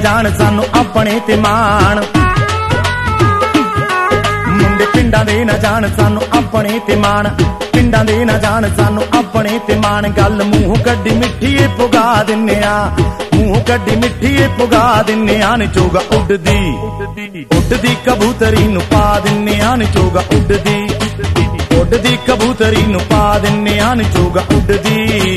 जान सानू अपने ते मान, मुंडे पिंडां दे ना जान सानू अपने ते मान, पिंडां दे ना जान सानू अपने ते मान। गल मूंह कड्डी मिट्ठी पुगा दिन्ने आ, मूंह कड्डी मिट्ठी पुगा दिन्ने आ। निचोगा उड्डदी उड्डदी कबूतरी नू पा दिन्ने आ, निचोगा उड्डदी उड्डदी कबूतरी नू पा दिन्ने आ, निचोगा उड्डदी।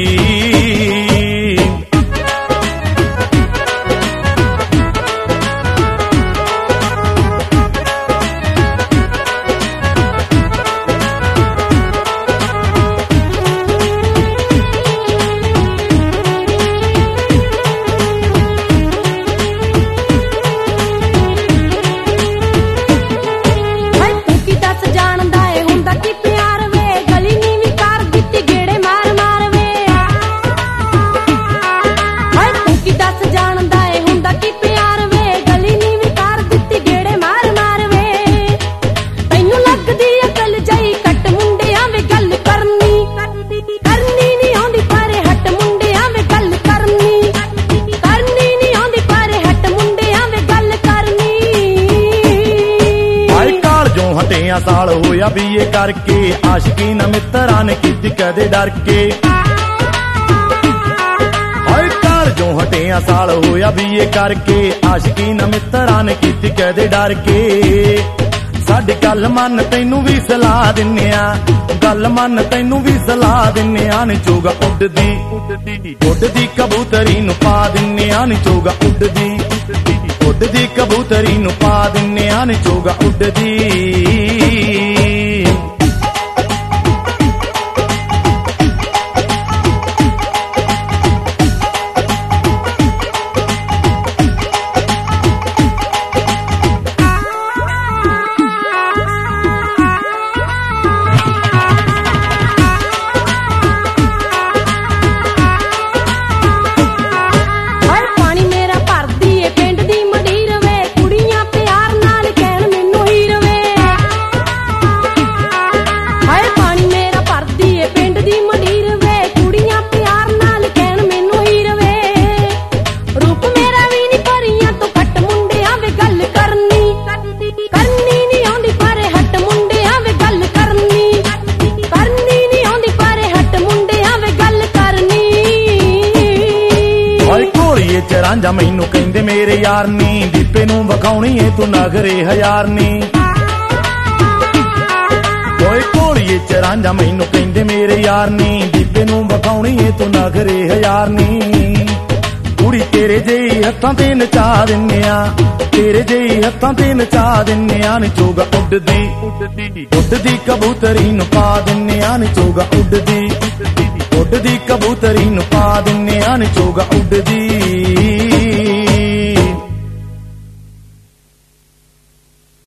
हटिया साल होया बीए करके, आशिकी न मित्रा ने कीती कदे डर के। हाय काल जो हटिया साल होया बीए करके, आशिकी न मित्रा ने कीती कदे डर के। साडी गल मन तैनू भी सलाह दिन्ने आ, गल मन तैनू भी सलाह दिन्ने आ। निचोगा उड्डदी उड्डदी कबूतरी नू पा दिन्ने आ, निचोगा उड्डदी उड्डदी कबूतरी नू पा दिन्ने आ, निचोगा उड्डदी। रांझा मैनू कहंदे मेरे यार नी, दीपे नू वखाउणी ए तू नगरे हजार नी। ओए घोड़िए च रांझा मैनू कहंदे मेरे यार नी, दीपे नू वखाउणी ए तू नगरे हजार नी। कुड़ी तेरे जेही हत्थां ते नचा दिन्ने आ, तेरे जेही हत्थां ते नचा दिन्ने आ। निचोगा उड्डदी उड्डदी कबूतरी नू पा दिन्ने आ, निचोगा उड्डदी उड्डदी कबूतरी नू पा दिन्ने आ, निचोगा उड्डदी।